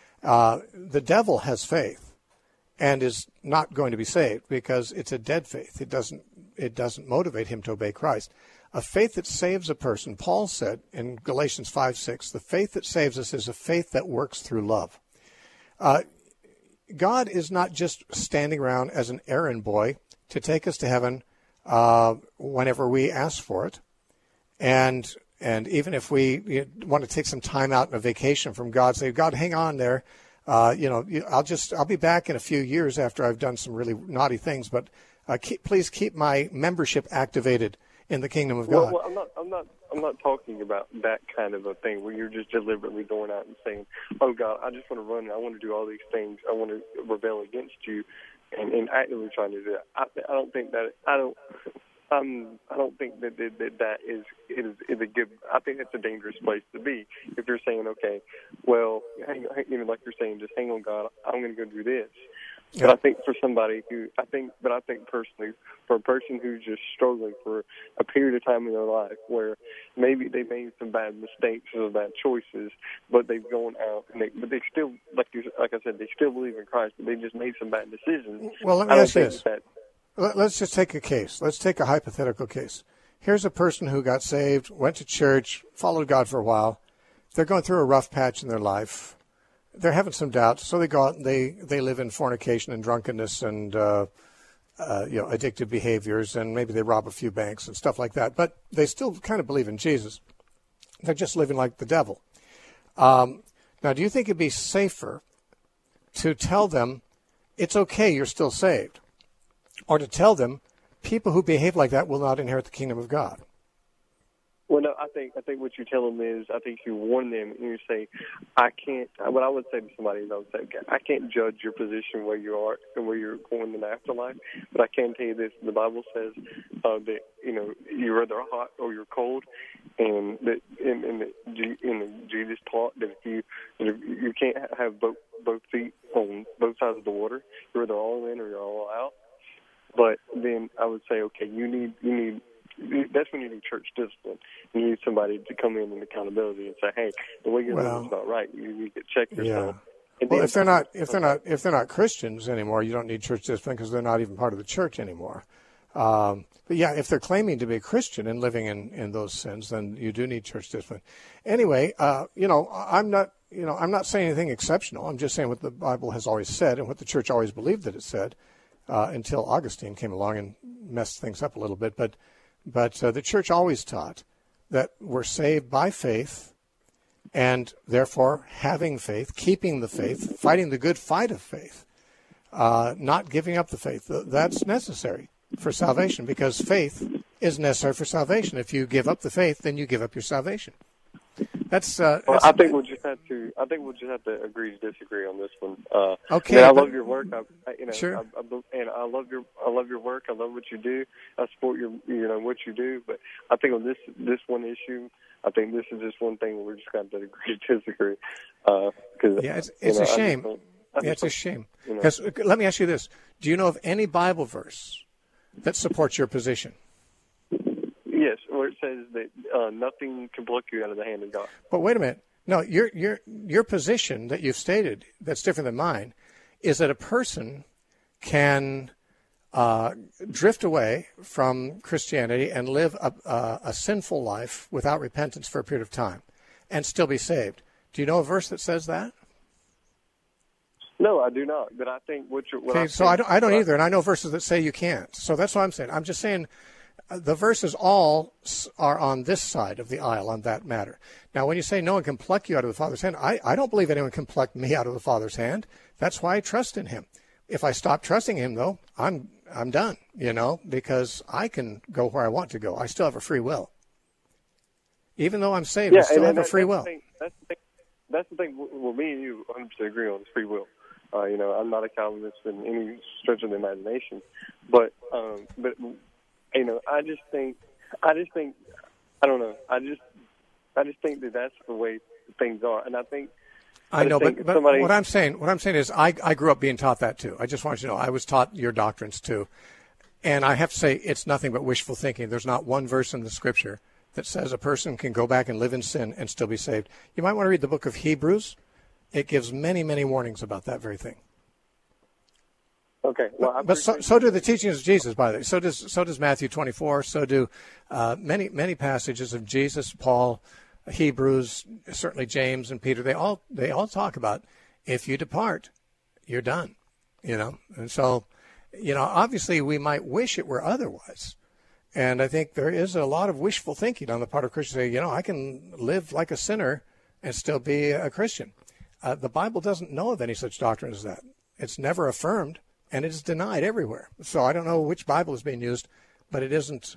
Uh, the devil has faith and is not going to be saved because it's a dead faith. It doesn't it doesn't motivate him to obey Christ. A faith that saves a person, Paul said in Galatians five six, the faith that saves us is a faith that works through love. Uh, God is not just standing around as an errand boy to take us to heaven uh, whenever we ask for it. And and even if we you know, want to take some time out on a vacation from God, say, God, hang on there. Uh, you know, I'll just I'll be back in a few years after I've done some really naughty things, but uh, keep, please keep my membership activated in the kingdom of God. Well, well I'm not. I'm not. I'm not talking about that kind of a thing where you're just deliberately going out and saying, "Oh God, I just want to run and I want to do all these things. I want to rebel against you," and, and actively trying to do that. I, I don't think that I don't. Um, I don't think that that, that, that is, is is a good. I think that's a dangerous place to be. If you're saying, okay, well, hang, you know, like you're saying, just hang on, God, I'm going to go do this. Yeah. But I think for somebody who, I think, but I think personally, for a person who's just struggling for a period of time in their life where maybe they made some bad mistakes or bad choices, but they've gone out and they, but they still, like you, like I said, they still believe in Christ, but they just made some bad decisions. Well, let me ask you this. That, Let's just take a case. Let's take a hypothetical case. Here's a person who got saved, went to church, followed God for a while. They're going through a rough patch in their life. They're having some doubts, so they go out and they, they live in fornication and drunkenness and uh, uh, you know, addictive behaviors, and maybe they rob a few banks and stuff like that. But they still kind of believe in Jesus. They're just living like the devil. Um, now, do you think it'd be safer to tell them, it's okay, you're still saved? Or to tell them, people who behave like that will not inherit the kingdom of God? Well, no, I think I think what you tell them is, I think you warn them and you say, I can't, what I would say to somebody is I would say, okay, I can't judge your position where you are and where you're going in the afterlife, but I can tell you this, the Bible says uh, that, you know, you're either hot or you're cold, and that in, in, the, in the Jesus taught that if you, if you can't have both, both feet on both sides of the water, you're either all in or you're all out. But then I would say, okay, you need, you need, that's when you need church discipline. You need somebody to come in and accountability and say, hey, the way you're well, living is not right. You need to check yourself. Yeah. Well, if they're not, if they're not, if they're not Christians anymore, you don't need church discipline because they're not even part of the church anymore. Um, but yeah, if they're claiming to be a Christian and living in, in those sins, then you do need church discipline. Anyway, uh, you know, I'm not, you know, I'm not saying anything exceptional. I'm just saying what the Bible has always said and what the church always believed that it said. Uh, until Augustine came along and messed things up a little bit. But but uh, the church always taught that we're saved by faith, and therefore having faith, keeping the faith, fighting the good fight of faith, uh, not giving up the faith. That's necessary for salvation, because faith is necessary for salvation. If you give up the faith, then you give up your salvation. That's. Uh, well, that's I think we'll just have to. I think we'll just have to agree to disagree on this one. Uh, okay. I, mean, I love your work. I, I, you know, sure. I, I, and I love your. I love your work. I love what you do. I support your. You know what you do. But I think on this this one issue, I think this is just one thing where we're just going to agree to disagree. Uh, cause, yeah, it's, it's you know, a shame. Yeah, it's a shame. Because you know. Let me ask you this: do you know of any Bible verse that supports your position? Yes, where it says that uh, nothing can pluck you out of the hand of God. But wait a minute. No, your your your position that you've stated that's different than mine is that a person can uh, drift away from Christianity and live a, a, a sinful life without repentance for a period of time and still be saved. Do you know a verse that says that? No, I do not. But I think what you're. What okay, I so I don't. I don't either, and I know verses that say you can't. So that's what I'm saying. I'm just saying. The verses all are on this side of the aisle on that matter. Now, when you say no one can pluck you out of the Father's hand, I, I don't believe anyone can pluck me out of the Father's hand. That's why I trust in Him. If I stop trusting Him, though, I'm I'm done, you know, because I can go where I want to go. I still have a free will. Even though I'm saved, yeah, I still have that, a free that's will. The thing, that's, the thing, that's the thing. Well, me and you one hundred percent agree on is free will. Uh, you know, I'm not a Calvinist in any stretch of the imagination. But, um, but you know, I just think, I just think, I don't know, I just, I just think that that's the way things are, and I think. I, I know, but, but somebody... what I'm saying, what I'm saying is, I I grew up being taught that too. I just want you to know, I was taught your doctrines too, and I have to say, it's nothing but wishful thinking. There's not one verse in the Scripture that says a person can go back and live in sin and still be saved. You might want to read the book of Hebrews. It gives many, many warnings about that very thing. Okay, well, but, but so, so do the teachings of Jesus, by the way. So does so does Matthew twenty-four. So do uh, many many passages of Jesus, Paul, Hebrews, certainly James and Peter. They all they all talk about if you depart, you're done. You know, and so you know obviously we might wish it were otherwise, and I think there is a lot of wishful thinking on the part of Christians. Say, you know, I can live like a sinner and still be a Christian. Uh, the Bible doesn't know of any such doctrine as that. It's never affirmed. And it is denied everywhere. So I don't know which Bible is being used, but it isn't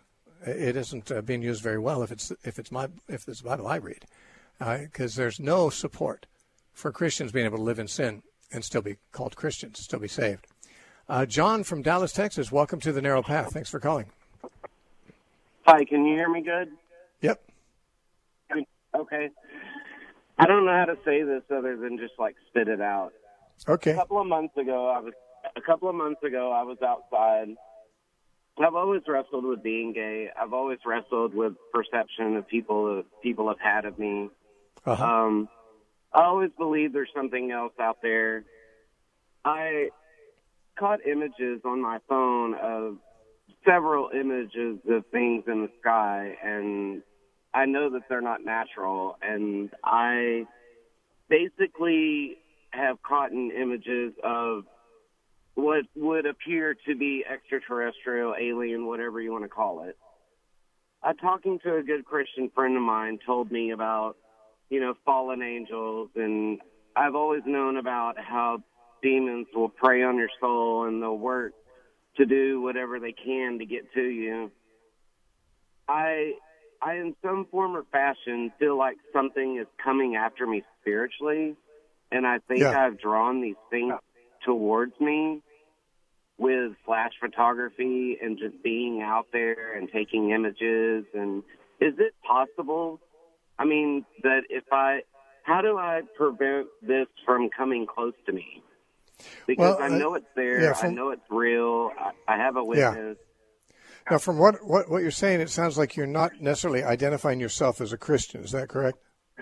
It isn't uh, being used very well if it's if it's my if it's the Bible I read, because uh, there's no support for Christians being able to live in sin and still be called Christians, still be saved. Uh, John from Dallas, Texas, welcome to the Narrow Path. Thanks for calling. Hi, can you hear me good? Yep. Okay. I don't know how to say this other than just like spit it out. Okay. A couple of months ago, I was a couple of months ago I was outside. I've always wrestled with being gay. I've always wrestled with perception that people people have had of me. Uh-huh. Um, I always believe there's something else out there. I caught images on my phone of several images of things in the sky, and I know that they're not natural, and I basically have caught in images of what would appear to be extraterrestrial, alien, whatever you want to call it. Uh, talking to a good Christian friend of mine told me about, you know, fallen angels, and I've always known about how demons will prey on your soul and they'll work to do whatever they can to get to you. I, I, in some form or fashion, feel like something is coming after me spiritually, and I think yeah. I've drawn these things towards me with flash photography and just being out there and taking images. And is it possible, I mean, that if I, how do I prevent this from coming close to me? Because well, I know it's there, yeah, from, I know it's real, I, I have a witness. Yeah. Now, from what, what, what you're saying, it sounds like you're not necessarily identifying yourself as a Christian. Is that correct?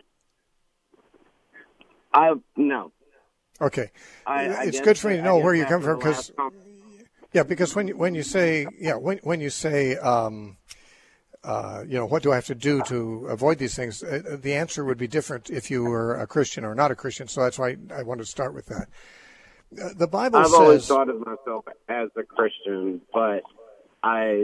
I no. Okay, I, I it's guess, good for me to know where you come from, because yeah, because when you when you say yeah when when you say um, uh, you know, what do I have to do to avoid these things, uh, the answer would be different if you were a Christian or not a Christian. So that's why I wanted to start with that. Uh, the Bible I've says, always thought of myself as a Christian, but I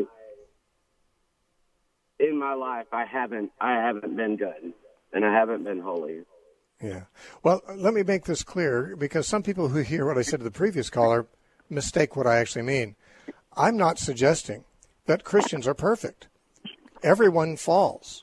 in my life I haven't I haven't been good, and I haven't been holy. Yeah. Well, let me make this clear, because some people who hear what I said to the previous caller mistake what I actually mean. I'm not suggesting that Christians are perfect. Everyone falls.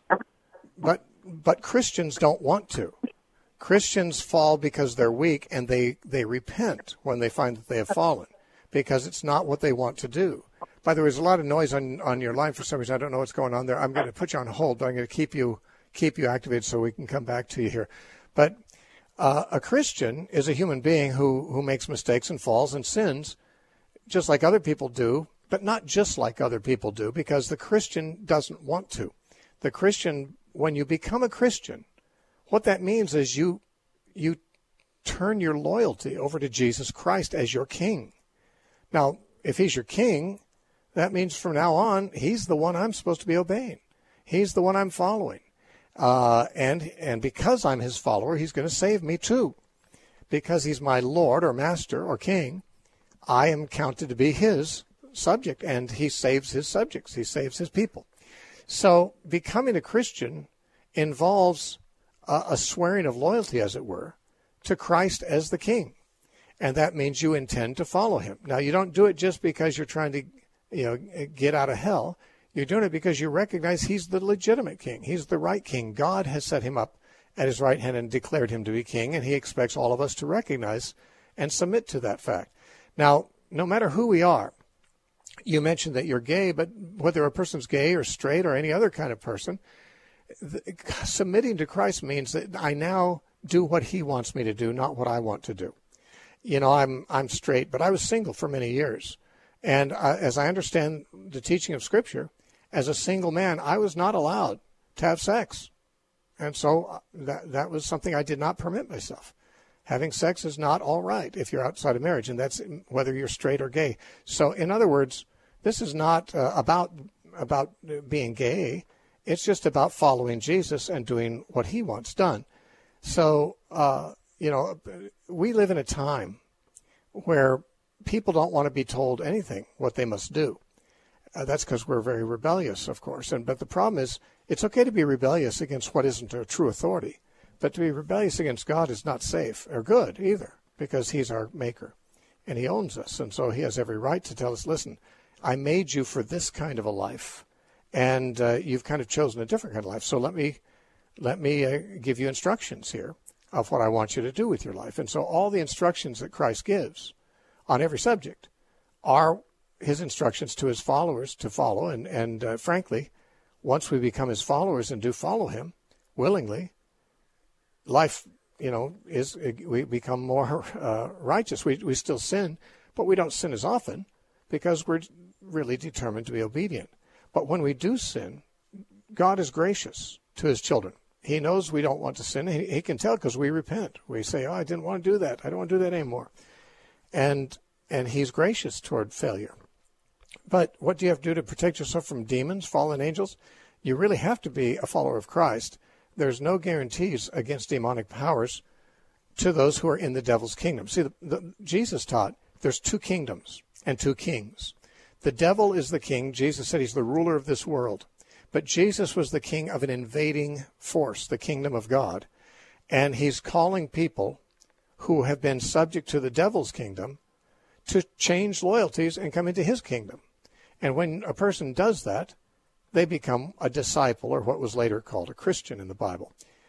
But but Christians don't want to. Christians fall because they're weak, and they, they repent when they find that they have fallen, because it's not what they want to do. By the way, there's a lot of noise on, on your line for some reason. I don't know what's going on there. I'm going to put you on hold, but I'm going to keep you keep you activated so we can come back to you here. But uh, a Christian is a human being who, who makes mistakes and falls and sins just like other people do, but not just like other people do, because the Christian doesn't want to. The Christian, when you become a Christian, what that means is you you turn your loyalty over to Jesus Christ as your king. Now, if he's your king, that means from now on, he's the one I'm supposed to be obeying. He's the one I'm following. Uh, and and because I'm his follower, he's going to save me too. Because he's my Lord or Master or King, I am counted to be his subject, and he saves his subjects. He saves his people. So becoming a Christian involves a, a swearing of loyalty, as it were, to Christ as the King. And that means you intend to follow him. Now, you don't do it just because you're trying to, you know, get out of hell. You're doing it because you recognize he's the legitimate king. He's the right king. God has set him up at his right hand and declared him to be king, and he expects all of us to recognize and submit to that fact. Now, no matter who we are, you mentioned that you're gay, but whether a person's gay or straight or any other kind of person, the, submitting to Christ means that I now do what he wants me to do, not what I want to do. You know, I'm I'm straight, but I was single for many years. And uh, as I understand the teaching of Scripture, as a single man, I was not allowed to have sex. And so that that was something I did not permit myself. Having sex is not all right if you're outside of marriage, and that's whether you're straight or gay. So in other words, this is not uh, about about being gay. It's just about following Jesus and doing what he wants done. So, uh, you know, we live in a time where people don't want to be told anything, what they must do. Uh, that's because we're very rebellious, of course. And but the problem is, it's okay to be rebellious against what isn't a true authority, but to be rebellious against God is not safe or good either, because he's our maker, and he owns us, and so he has every right to tell us, listen, I made you for this kind of a life, and uh, you've kind of chosen a different kind of life. So let me let me uh, give you instructions here of what I want you to do with your life. And so all the instructions that Christ gives on every subject are his instructions to his followers to follow. And, and uh, frankly, once we become his followers and do follow him willingly, life, you know, is we become more uh, righteous. We we still sin, but we don't sin as often because we're really determined to be obedient. But when we do sin, God is gracious to his children. He knows we don't want to sin. He, he can tell because we repent. We say, oh, I didn't want to do that. I don't want to do that anymore. And and he's gracious toward failure. But what do you have to do to protect yourself from demons, fallen angels? You really have to be a follower of Christ. There's no guarantees against demonic powers to those who are in the devil's kingdom. See, the, the, Jesus taught there's two kingdoms and two kings. The devil is the king. Jesus said he's the ruler of this world. But Jesus was the king of an invading force, the kingdom of God. And he's calling people who have been subject to the devil's kingdom to change loyalties and come into his kingdom. And when a person does that, they become a disciple, or what was later called a Christian in the Bible.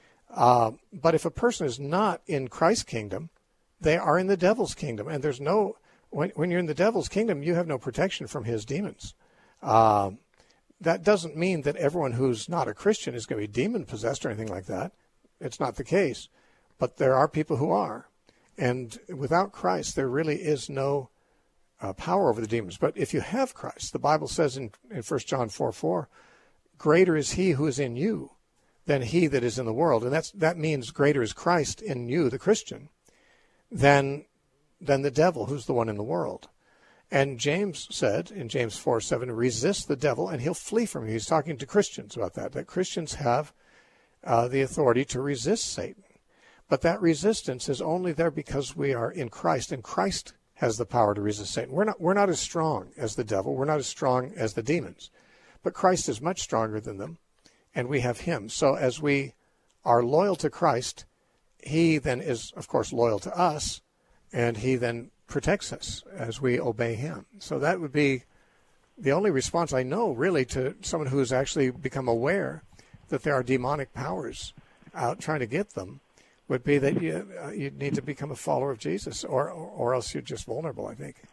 Uh, but if a person is not in Christ's kingdom, they are in the devil's kingdom. And there's no, when, when you're in the devil's kingdom, you have no protection from his demons. Uh, that doesn't mean that everyone who's not a Christian is going to be demon-possessed or anything like that. It's not the case. But there are people who are. And without Christ, there really is no uh, power over the demons. But if you have Christ, the Bible says in, in First John four four, greater is he who is in you than he that is in the world. And that's, that means greater is Christ in you, the Christian, than, than the devil, who's the one in the world. And James said in James four seven, resist the devil and he'll flee from you. He's talking to Christians about that, that Christians have uh, the authority to resist Satan. But that resistance is only there because we are in Christ, and Christ has the power to resist Satan. We're not, we're not as strong as the devil. We're not as strong as the demons. But Christ is much stronger than them, and we have him. So as we are loyal to Christ, he then is, of course, loyal to us, and he then protects us as we obey him. So that would be the only response I know, really, to someone who's actually become aware that there are demonic powers out trying to get them, would be that you uh, you need to become a follower of Jesus, or, or or else you're just vulnerable, I think.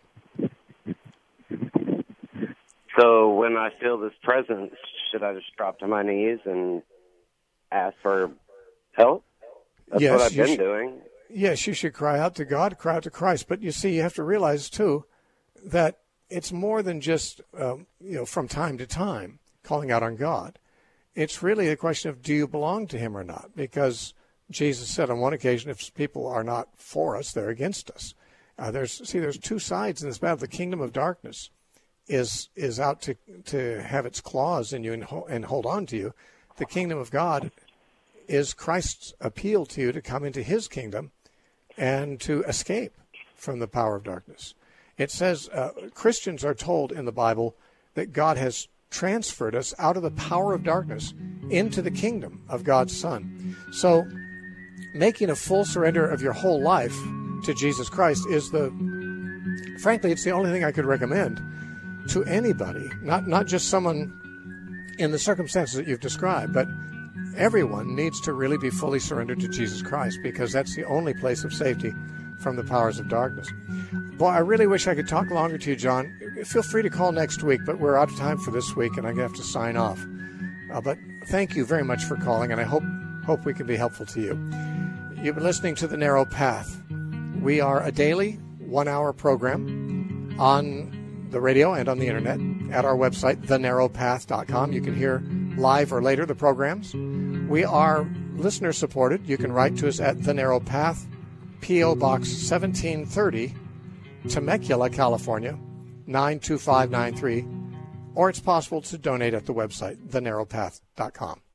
So when I feel this presence, should I just drop to my knees and ask for help? That's yes, what I've been should, doing. Yes, you should cry out to God, cry out to Christ. But you see, you have to realize, too, that it's more than just, um, you know, from time to time calling out on God. It's really a question of, do you belong to him or not? Because Jesus said on one occasion, if people are not for us, they're against us. Uh, there's see, there's two sides in this battle. The kingdom of darkness is is out to to have its claws in you and, ho- and hold on to you. The kingdom of God is Christ's appeal to you to come into his kingdom and to escape from the power of darkness. It says uh, Christians are told in the Bible that God has transferred us out of the power of darkness into the kingdom of God's Son. So making a full surrender of your whole life to Jesus Christ is the, frankly, it's the only thing I could recommend to anybody, not not just someone in the circumstances that you've described, but everyone needs to really be fully surrendered to Jesus Christ, because that's the only place of safety from the powers of darkness. Boy, I really wish I could talk longer to you, John. Feel free to call next week, but we're out of time for this week, and I'm going to have to sign off. Uh, but thank you very much for calling, and I hope hope we can be helpful to you. You've been listening to The Narrow Path. We are a daily one-hour program on the radio and on the internet at our website, the narrow path dot com. You can hear live or later the programs. We are listener-supported. You can write to us at The Narrow Path, P O. Box seventeen thirty, Temecula, California, nine two five nine three, or it's possible to donate at the website, the narrow path dot com.